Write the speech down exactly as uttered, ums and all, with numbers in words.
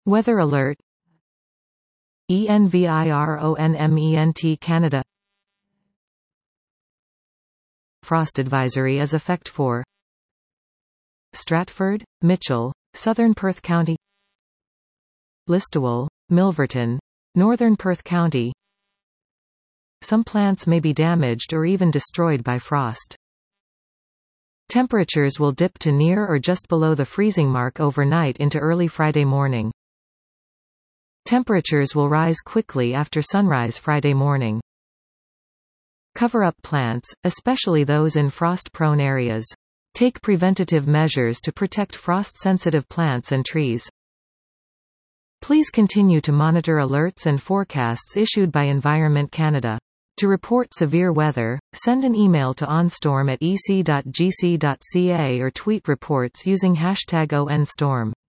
Weather alert. Environment Canada. Frost advisory as effect for Stratford, Mitchell, Southern Perth County, Listowel, Milverton, Northern Perth County. Some plants may be damaged or even destroyed by frost. Temperatures will dip to near or just below the freezing mark overnight into early Friday morning. Temperatures will rise quickly after sunrise Friday morning. Cover up plants, especially those in frost-prone areas. Take preventative measures to protect frost-sensitive plants and trees. Please continue to monitor alerts and forecasts issued by Environment Canada. To report severe weather, send an email to onstorm at e c dot g c dot c a or tweet reports using hashtag O N storm.